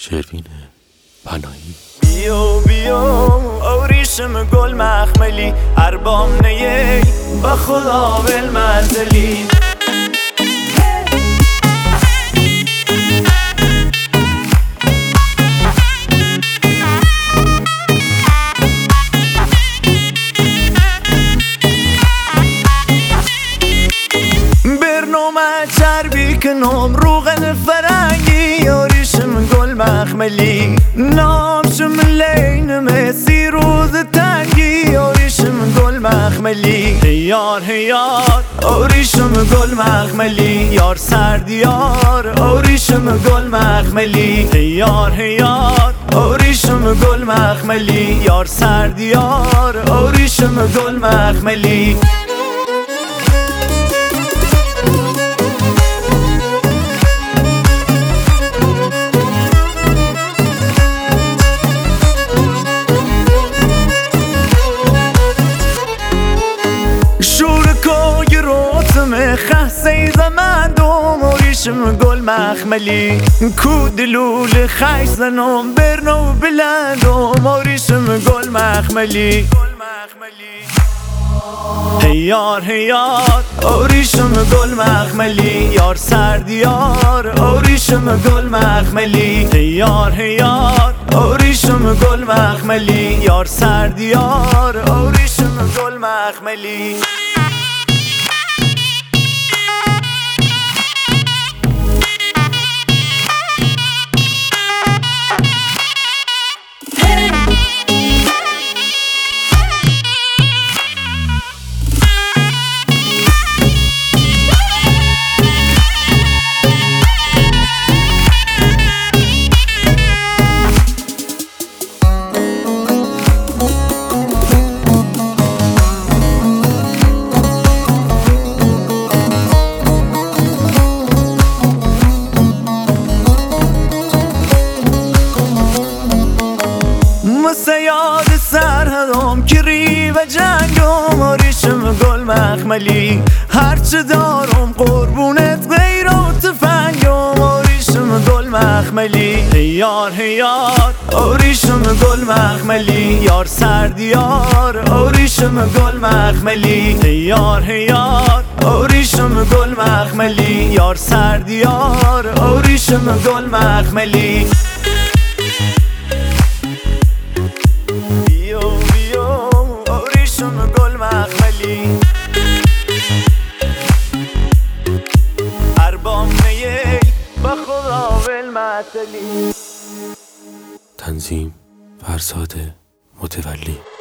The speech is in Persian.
شروین پناهی. بیا اوریشم گل مخملی اربام نیی با خدا بالمنزلی برنامه چربی کنم روغن فرنگی اوریشم گل مخملی نامشم لین مسی روز تنگی اوریشم گل مخملی هیار اوریشم گل مخملی یار سردیار اوریشم گل مخملی هیار اوریشم گل مخملی یار سردیار اوریشم گل مخملی خسته زمان دوم اوریشم گل مخملی کو دلول خیش زنم برنو بلندم اوریشم گل مخملی هیار اوریشم گل مخملی یار سردیار اوریشم گل مخملی هیار اوریشم گل مخملی یار سردیار اوریشم گل مخملی یاد سرهدم کری و جنگم اوریشم گل مخملی هرچه دارم قربونت غیر و تفنگم اوریشم گل مخملی هیار اوریشم گل مخملی یار سردیار اوریشم گل مخملی هیار اوریشم گل مخملی یار سردیار اوریشم گل مخملی گل مخملی اربام نیی با خدا بالمثلی. تنظیم فرزاد متولی.